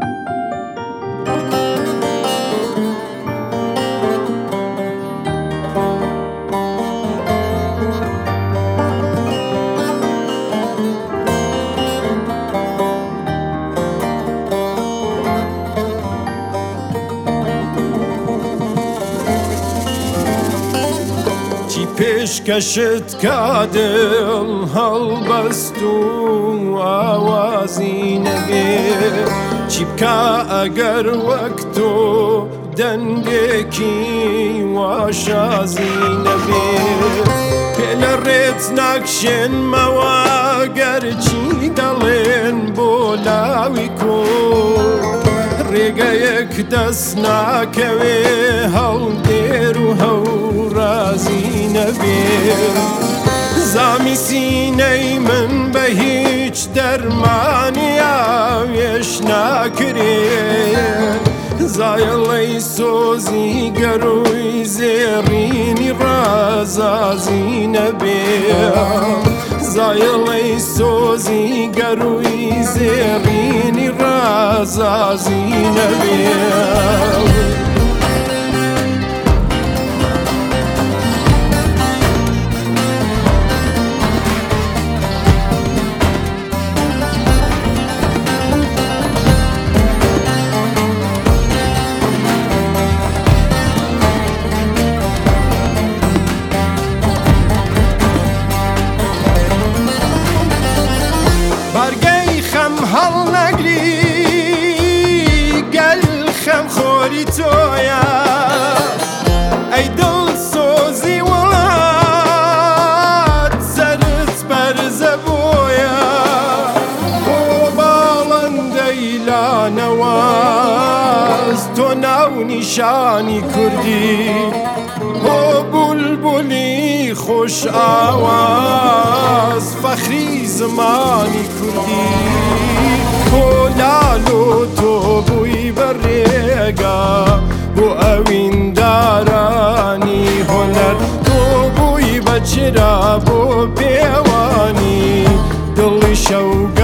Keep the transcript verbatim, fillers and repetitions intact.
پێشکەشت کا دڵ هەڵبەست و ئاوازی نەبێ چی بکا ئەگەر وەک تۆ دەنگێکی واشازی نەبێ پێ لە ڕێت ناکشێنمەوە گەرچی دەڵێن بۆ لاوی کۆ ڕێگەیەک دەست ناکەوێ هەڵدێر و هەورازی نەبێ زامی سینەی من بە هیچ دەرمانی ئاوێش ناکرێ زایەڵەی سۆزی گەروی زێڕینی ڕازازی نەبێ زایەڵەی سۆزی گەروی زێڕینی ڕازازی نەبێ بەرگەی خەم هەڵنەگری گەل خەم خۆری تۆیە ئەی دڵسۆزی وڵات سەرت بەرزە بۆیە بۆ باڵندەی لانەواز تۆ ناو نیشانی کوردی بۆ بولبولی خۆش ئاواز فەخری زمانی کوردی بۆ لال و تۆ بووی بەڕێگا بۆ ئەویندارانی هۆنەر تۆ بووی بەچرا بۆ پێوانی دڵی شەوگە